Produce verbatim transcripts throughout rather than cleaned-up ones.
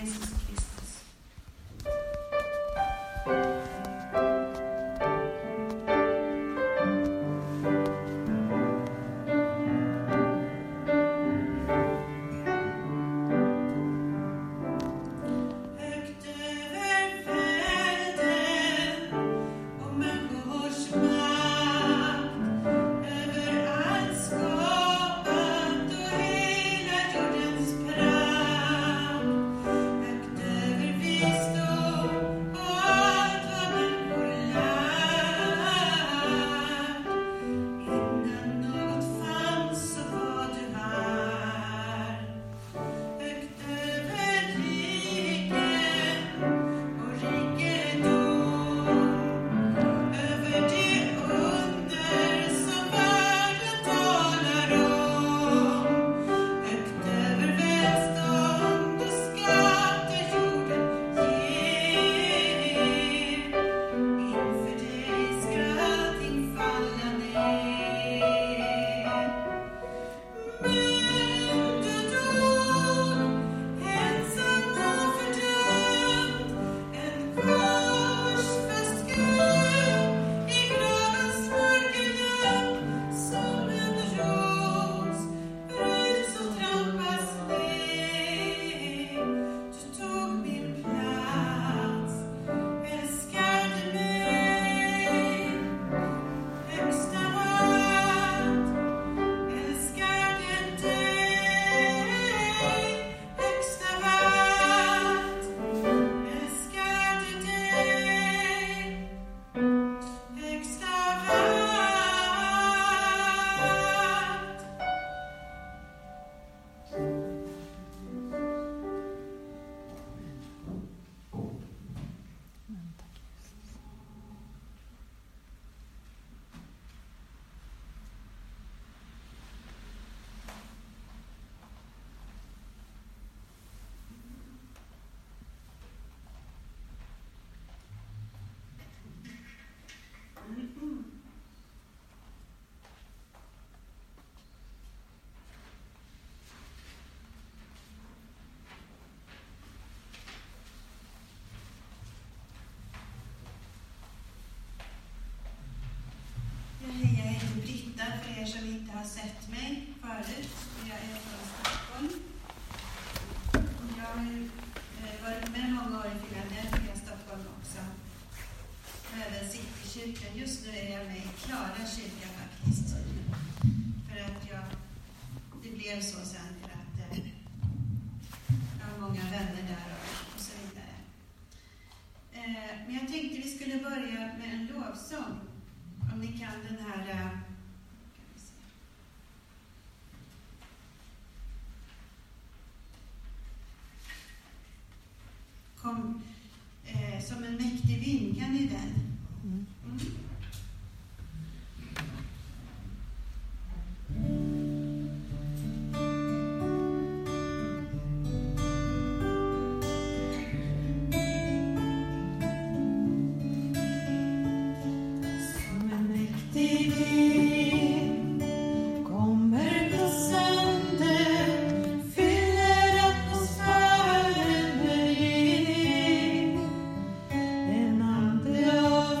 Jesus Kristus. Hej, jag heter Britta för er som inte har sett mig förut. Jag är från Stockholm. Jag har varit med många år i Philadelphia, Stockholm också. Även Citykyrkan. Just nu är jag med i Klara kyrka faktiskt. För att jag, det blev så sen för att jag har många vänner där och, och så vidare. Men jag tänkte vi skulle börja med en lovsång. Om ni kan den här... Kan vi se. Kom eh, som en mäktig vind, kan ni den? Mm. En ande av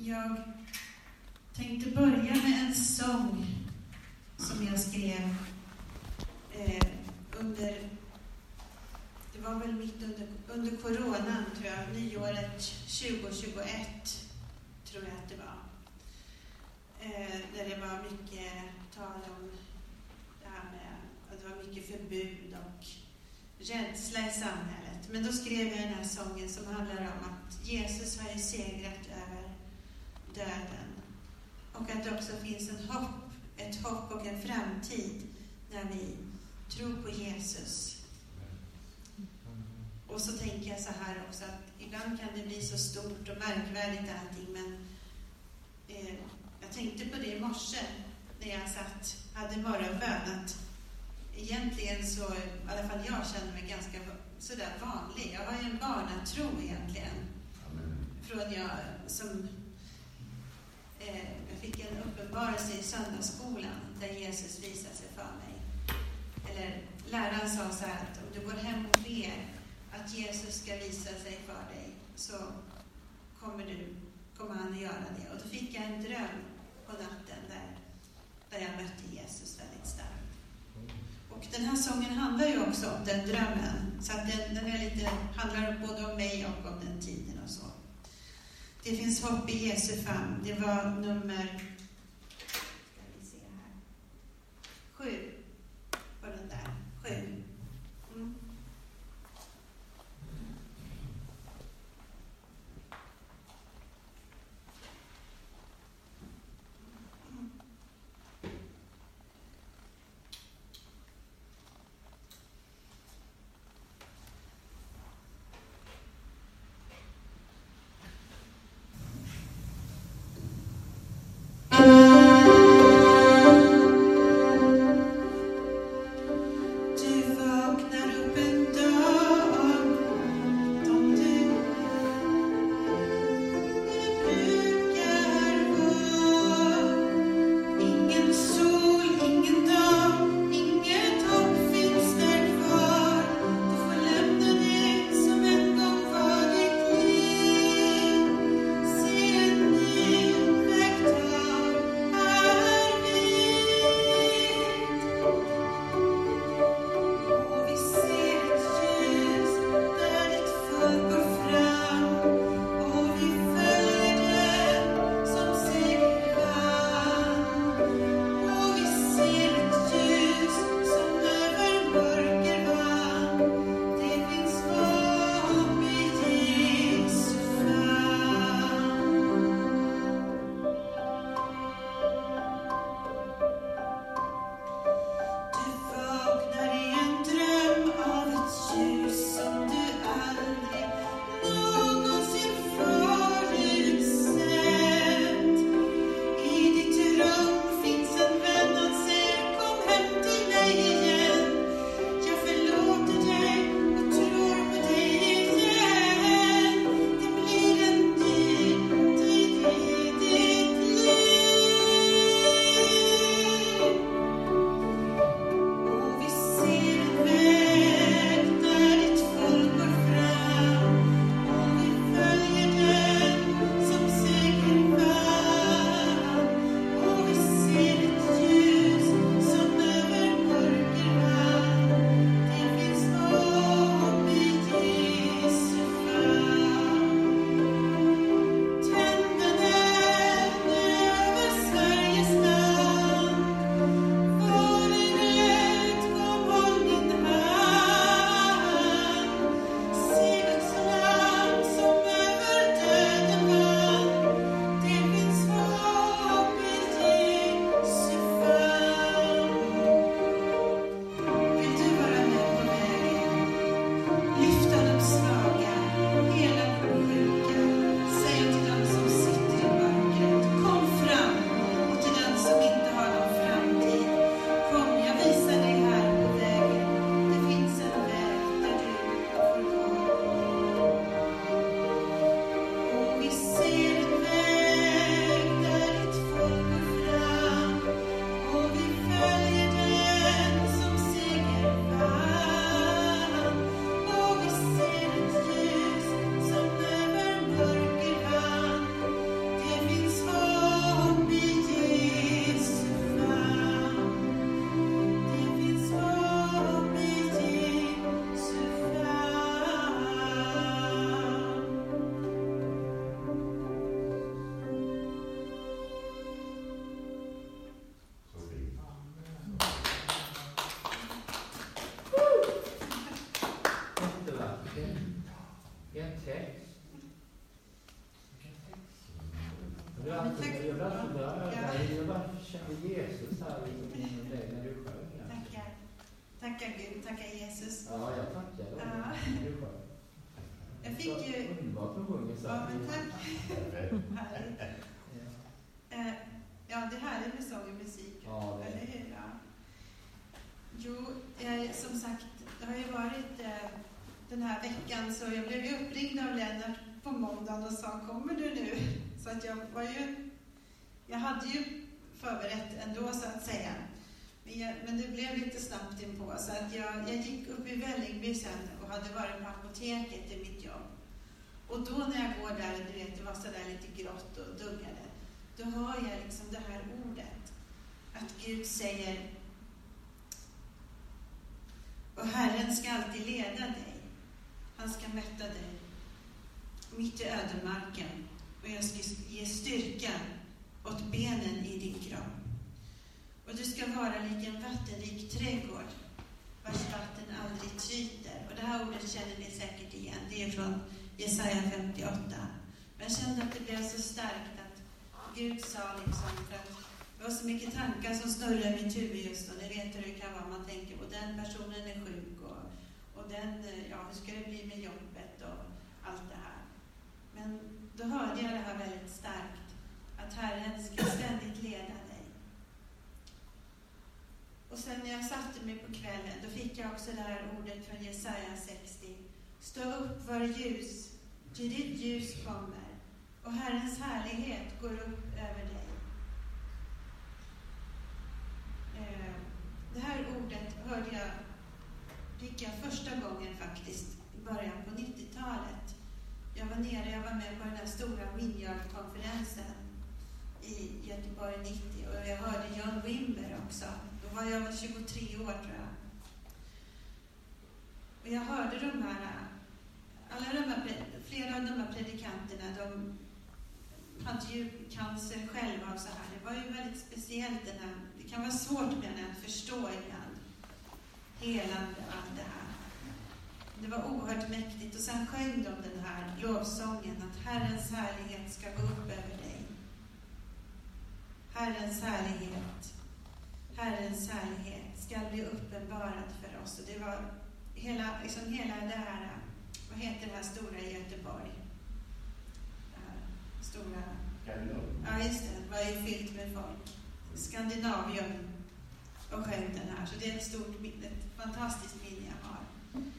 Jag tänkte börja med en sång som jag skrev eh, under, det var väl mitt under, under coronan tror jag, nyåret tjugo tjugoett tror jag att det var. Eh, där det var mycket tal om det här med att det var mycket förbud och rädsla i samhället. Men då skrev jag den här sången som handlar om att Jesus har ju segrat över döden. Och att det också finns en hopp, ett hopp och en framtid när vi tror på Jesus. Och så tänker jag så här också att ibland kan det bli så stort och märkvärdigt allting, men eh, jag tänkte på det i morse när jag satt, hade morgonbön, att egentligen så, i alla fall jag känner mig ganska sådär vanlig. Jag har ju en barnatro egentligen. Amen. Från jag som eh, jag fick en uppenbarelse i söndagsskolan där Jesus visade sig för mig. Eller läraren sa så här att om du går hem och ber att Jesus ska visa sig för dig, så kommer du kommer han att göra det. Och då fick jag en dröm på natten där, där jag mötte Jesus väldigt starkt. Och den här sången handlar ju också om den drömmen. Så att den, den är lite, handlar både om mig och om den tiden och så. Det finns hopp i Jesu famn. Det var nummer ska vi se här. Sju. På den där. Sju. Mm. Mm. Jag vill alltså höra, jag bara känner Jesus här inom dig när du sjöng. Tackar. Tackar Gud, tackar Jesus. Ja, jag tackar då Ja. när du sjöng. Jag fick ju... Underbart att sjunga så. Ja, men tack. Härligt. Eh, ja, det här är med sång och musik. Ja, det är. Eller hur? Ja. Jo, eh, som sagt, det har ju varit eh, den här veckan, så jag blev ju uppringd av Lennart på måndagen och sa, kommer du nu? Så att jag var ju, jag hade ju förberett ändå så att säga. Men, jag, men det blev lite snabbt inpå, så att jag, jag gick upp i Vällingby sen och hade varit på apoteket i mitt jobb. Och då när jag går där, du vet, det var så där lite grått och duggade, då hör jag liksom det här ordet. Att Gud säger, och Herren ska alltid leda dig. Han ska mätta dig mitt i ödemarken, och jag ska ge styrka åt benen i din kropp. Och du ska vara lik en vattenrik trädgård, vars vatten aldrig tryter. Och det här ordet känner ni säkert igen. Det är från Jesaja femtioåtta. Men jag kände att det blev så starkt att Gud sa liksom, för att det var så mycket tankar som snurrar i mitt huvud just då. Ni vet hur det kan vara, man tänker, och den personen är sjuk, och, och den, ja, hur ska det bli med jobbet och allt det här. Men då hörde jag det här väldigt starkt, att Herren ska ständigt leda dig. Och sen när jag satte mig på kvällen, då fick jag också det här ordet från Jesaja sextio. Stå upp, var ljus, ty ditt ljus kommer, och Herrens härlighet går upp över dig. Det här ordet hörde jag, fick jag första gången faktiskt i början på nittiotalet. Jag var nere, jag var med på den här stora Vineyard-konferensen i Göteborg nittio, och jag hörde John Wimber också. Då var jag tjugotre år tror jag. Och jag hörde de här, alla de här, flera av de här predikanterna, de hade ju cancer själva och så här. Det var ju väldigt speciellt den här, det kan vara svårt med den att förstå ibland. Helande och allt det här. Det var oerhört mäktigt, och sen sjöng de den här lovsången att Herrens härlighet ska gå upp över dig. Herrens härlighet, Herrens härlighet ska bli uppenbarad för oss. Och det var hela, liksom hela det här, vad heter det här stora i Göteborg? Det här stora... Ja, just det. Det var ju fyllt med folk. Skandinavium och sjöng den här. Så det är ett stort, ett fantastiskt minne jag har.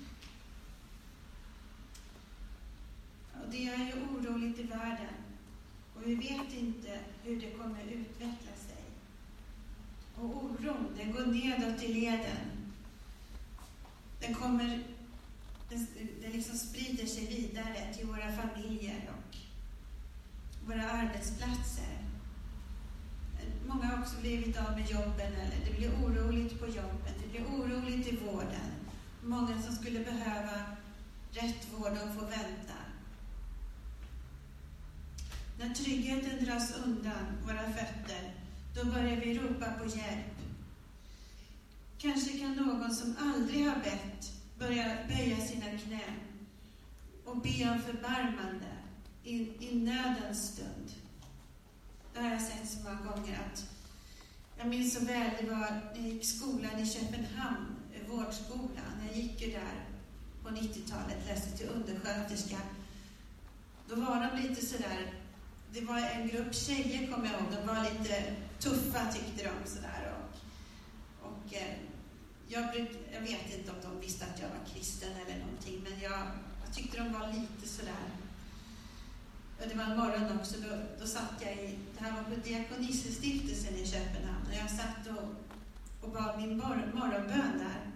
Och det är ju oroligt i världen. Och vi vet inte hur det kommer utveckla sig. Och oron, den går nedåt i leden. Den kommer, den, den liksom sprider sig vidare till våra familjer och våra arbetsplatser. Många har också blivit av med jobben, eller det blir oroligt på jobben, det blir oroligt i vården. Många som skulle behöva rätt vård, de får vänta. När tryggheten dras undan våra fötter, då börjar vi ropa på hjälp. Kanske kan någon som aldrig har bett börja böja sina knän och be om förbarmande i, i nödens stund. Det har jag sett så många gånger att jag minns så väl, det var när jag gick skolan i Köpenhamn, vårdskolan. Jag gick ju där på nittiotalet, läste till undersköterska. Då var de lite sådär, det var en grupp tjejer kommer jag ihåg, de var lite tuffa tyckte de sådär. Och, och eh, jag, bruk, jag vet inte om de visste att jag var kristen eller någonting, men jag, jag tyckte de var lite sådär. Och det var en morgon också, då, då satt jag i, det här var på Diakonissestiftelsen i Köpenhamn, och jag satt och, och bad min mor, morgonbön där.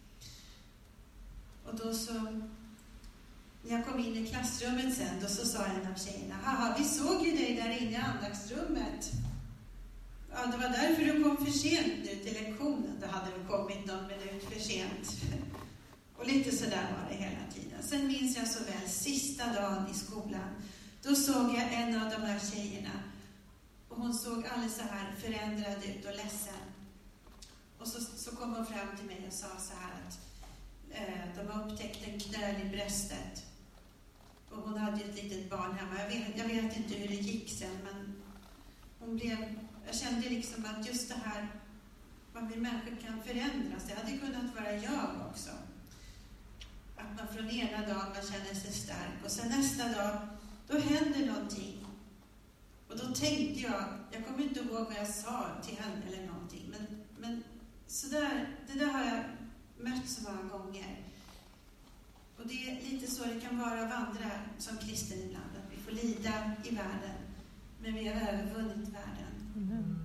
Och då så, när jag kom in i klassrummet sen, då så sa en av tjejerna, haha, vi såg ju dig där inne i andaktsrummet. Ja, det var därför du kom för sent nu till lektionen. Då hade du kommit någon minut för sent. Och lite sådär var det hela tiden. Sen minns jag så väl, sista dagen i skolan, då såg jag en av de här tjejerna. Och hon såg alldeles så här förändrad ut och ledsen. Och så, så kom hon fram till mig och sa så här att eh, de har upptäckt en knöl i bröstet. Och hon hade ett litet barn hemma. Jag vet, jag vet inte hur det gick sen, men hon blev, jag kände liksom att just det här, vad vi människor kan förändras, det hade kunnat vara jag också. Att man från ena dagen man känner sig stark och sen nästa dag, då händer någonting. Och då tänkte jag, jag kommer inte ihåg vad jag sa till henne eller någonting, men, men så där, det där har jag mött så många gånger. Och det är lite så det kan vara att vandra som kristen ibland, att vi får lida i världen, men vi har övervunnit världen. Mm.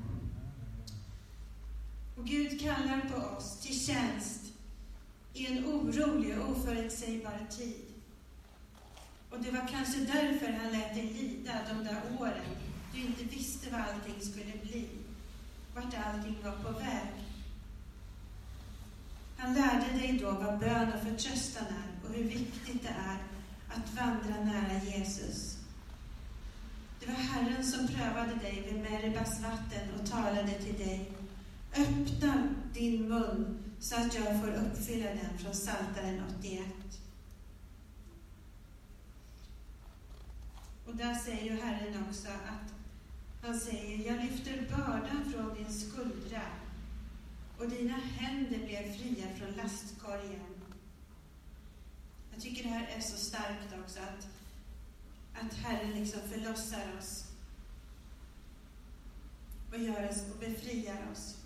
Och Gud kallar på oss till tjänst i en orolig och oförutsägbar tid. Och det var kanske därför han lät dig lida de där åren du inte visste vad allting skulle bli, vart allting var på väg. Han lärde dig då vad bön och förtröstan är och hur viktigt det är att vandra nära Jesus. Det var Herren som prövade dig vid Meribas vatten och talade till dig. Öppna din mun så att jag får uppfylla den, från Psaltaren åttioett. Och där säger ju Herren också att han säger, jag lyfter bördan från din skuldra och dina händer blev fria från lastkorgen. Jag tycker det här är så starkt också, att, att Herren liksom förlossar oss och gör oss och befriar oss.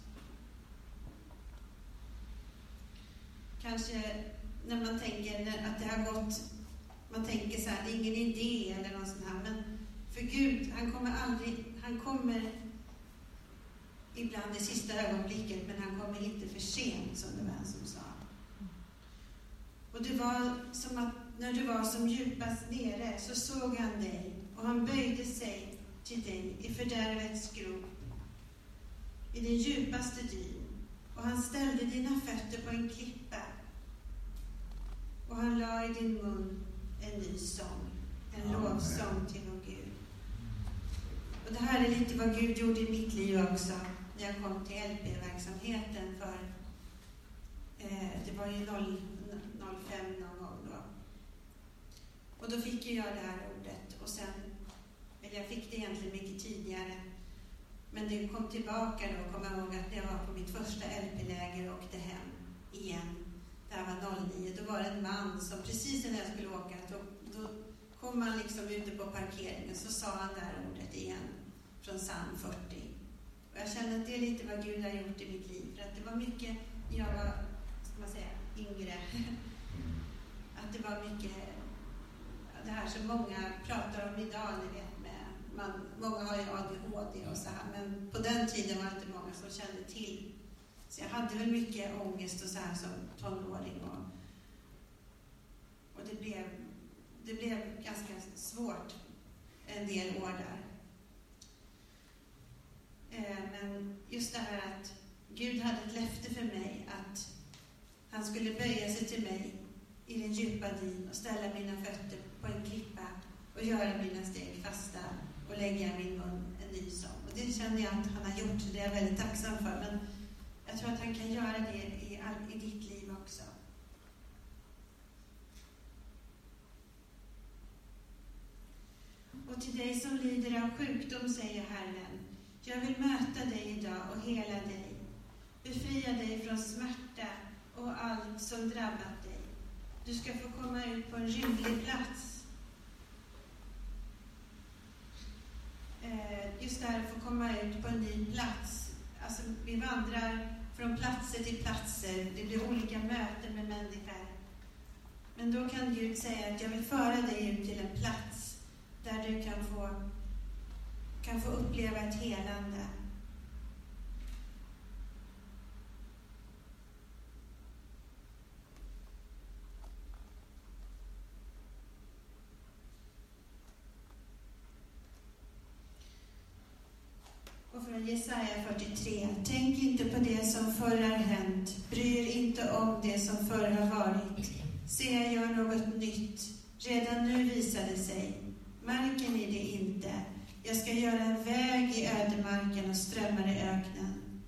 Kanske när man tänker att det har gått, man tänker så här, det är ingen idé eller något sånt här, men för Gud, han kommer aldrig, han kommer ibland i sista ögonblicket, men han kommer inte för sent, som det var en som sa. Och det var som att när du var som djupast nere så såg han dig och han böjde sig till dig i fördärvets grop, i den djupaste dyn, och han ställde dina fötter på en klippa och han la i din mun en ny sång, en lovsång till vår Gud. Och det här är lite vad Gud gjorde i mitt liv också, när jag kom till L P-verksamheten för eh, det var ju noll fem någon gång då. Och då fick ju jag det här ordet, och sen, eller jag fick det egentligen mycket tidigare, men det kom tillbaka då, kom jag ihåg att jag var på mitt första L P-läger och åkte hem igen. Det här var noll nio, då var det en man som precis när jag skulle åka, då, då kom han liksom ute på parkeringen, så sa han det här ordet igen från psalm fyrtio. Och jag kände att det är lite vad Gud har gjort i mitt liv, för att det var mycket, jag var, ska man säga, yngre, att det var mycket det här som många pratar om idag, ni vet, med, man, många har ju A D H D och så här, men på den tiden var det inte många som kände till. Så jag hade väl mycket ångest och så här som tonåring, och, och det blev det blev ganska svårt en del år där. Eh, men just det här att Gud hade ett löfte för mig att han skulle böja sig till mig i den djupa dyn och ställa mina fötter på en klippa och göra mina steg fasta och lägga min mun en ny sång. Och det känner jag att han har gjort, så det är jag väldigt tacksam för. Men jag tror att han kan göra det i, all, i ditt liv också. Och till dig som lider av sjukdom säger Herren, jag vill möta dig idag och hela dig. Befria dig från smärta och allt som drabbat dig. Du ska få komma ut på en rymlig plats. Eh, just där få komma ut på en ny plats. Alltså vi vandrar från platser till platser. Det blir olika möten med människor. Men då kan Gud säga att jag vill föra dig ut till en plats där du kan få, kan få uppleva ett helande. Och från Jesaja fyrtiotre. Tänk inte på det som förr har hänt. Bry er inte om det som förr har varit. Se, jag gör något nytt. Redan nu visar det sig. Märker ni det inte? Jag ska göra en väg i ödemarken och strömmar i öknen.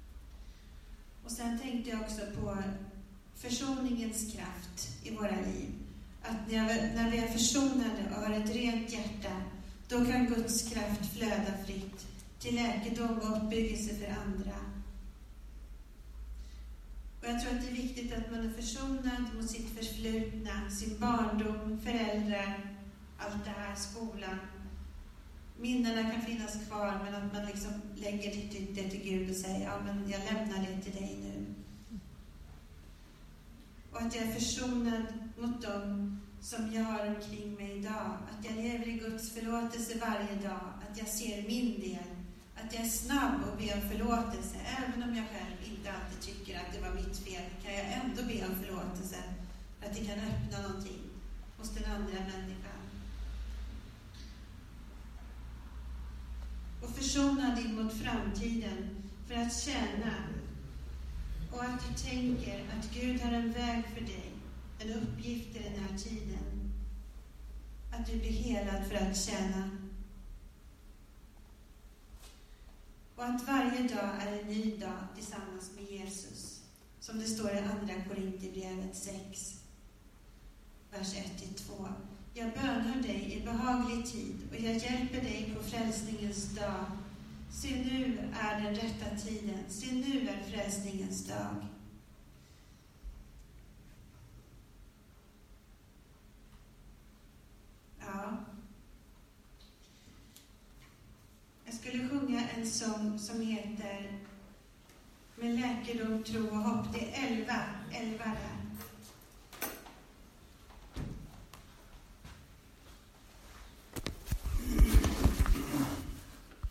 Och sen tänkte jag också på försoningens kraft i våra liv. att när, jag, när vi är försonade och har ett rent hjärta, då kan Guds kraft flöda fritt till läkedom och uppbyggelse för andra. Och jag tror att det är viktigt att man är försonad mot sitt förflutna, sin barndom, föräldrar, allt det här, skolan. Minnena kan finnas kvar, men att man liksom lägger det till, det till Gud och säger, ja men jag lämnar det till dig nu. Och att jag är försonad mot dem som jag har omkring mig idag. Att jag lever i Guds förlåtelse varje dag. Att jag ser min del. Att jag är snabb och be om förlåtelse. Även om jag själv inte alltid tycker att det var mitt fel, kan jag ändå be om förlåtelse. För att det kan öppna någonting hos den andra människan. Och försona dig mot framtiden för att tjäna. Och att du tänker att Gud har en väg för dig, en uppgift i den här tiden. Att du blir helad för att tjäna. Och att varje dag är en ny dag tillsammans med Jesus. Som det står i andra Korinthierbrevet sex, vers ett till två. Jag bönar dig i behaglig tid och jag hjälper dig på frälsningens dag. Se, nu är den rätta tiden. Se, nu är frälsningens dag. Ja. Jag skulle sjunga en sång som heter Med läkedom, tro och hopp. Det är elva